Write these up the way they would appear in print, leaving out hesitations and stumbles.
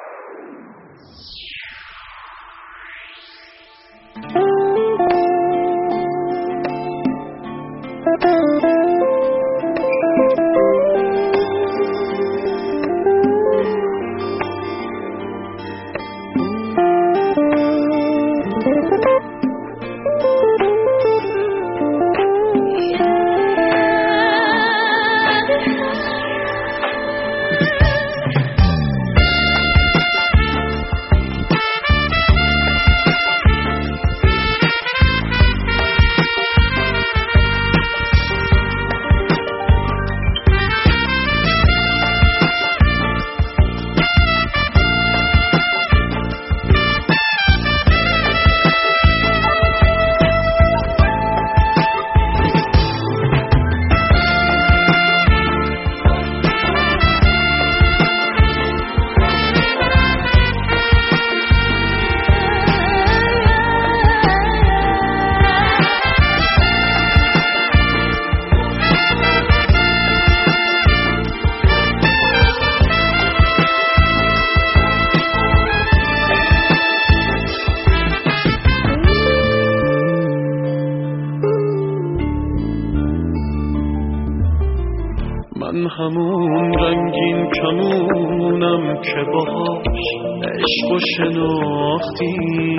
من همون رنگین کمونم که باهاش عشقو شناختی،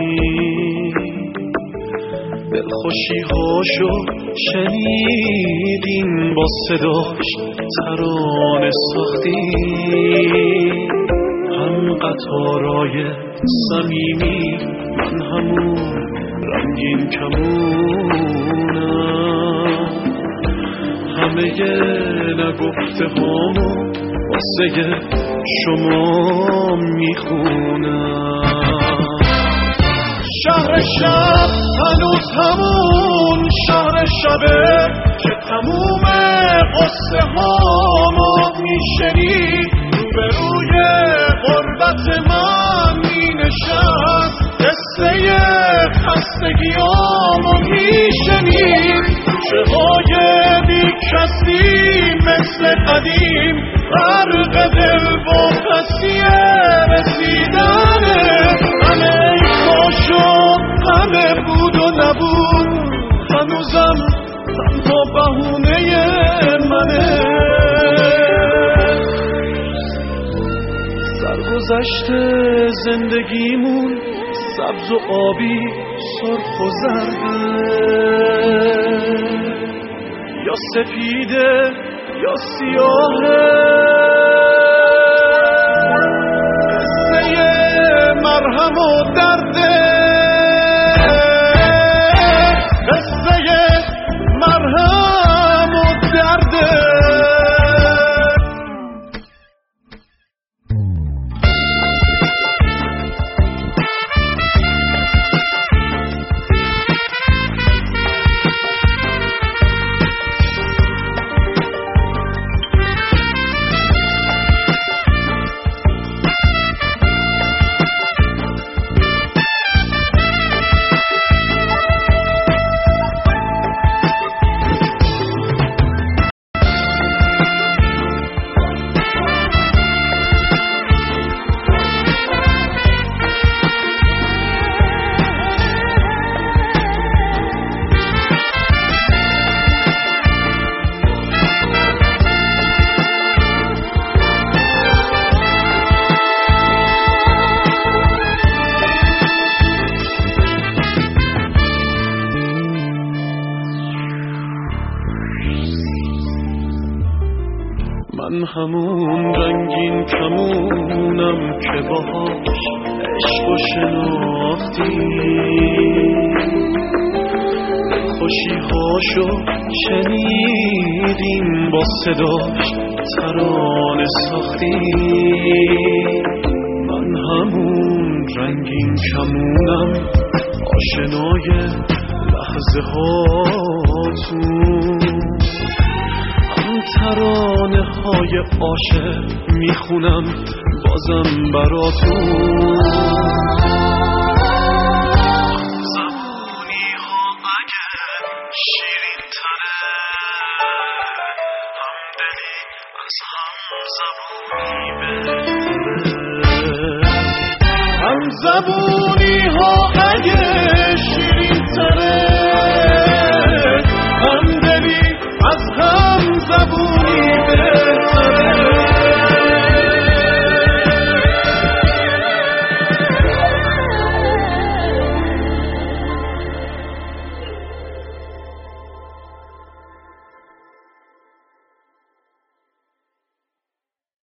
دلخوشی‌هاشو شنیدین با صداش ترانه ساختی. هم قطارای صمیمی من همون رنگین کمونم، همه نگفته هامو واسه شما میخونم. شهر شب هنوز همون شهر شبه که تموم قصه هامو میشنید، به روی غربت من مینشست قصه خستگیامو میشنید. چه های بی کسی مثل قدیم غرق دل با پسی رسیدنه. همه این کاشو همه بود و نبود، هنوزم تنها بهونه منه. سرگذشت زندگیمون سبز و آبی سرخ و زرده، یا سفیده یا سیاهه. قصه مرهم و درده، قصه مرهم و درده. من همون رنگین کمونم که باهاش عشقو شناختی، خوشی‌هاشو شنیدیم با صداش ترانه ساختی. من همون رنگین کمونم آشنای لحظه هاتون، ترانه های عاشق میخونم بازم براتون. زبونی ها اگه شیرین تره، همدلی از هم زبونی بهتره. زبون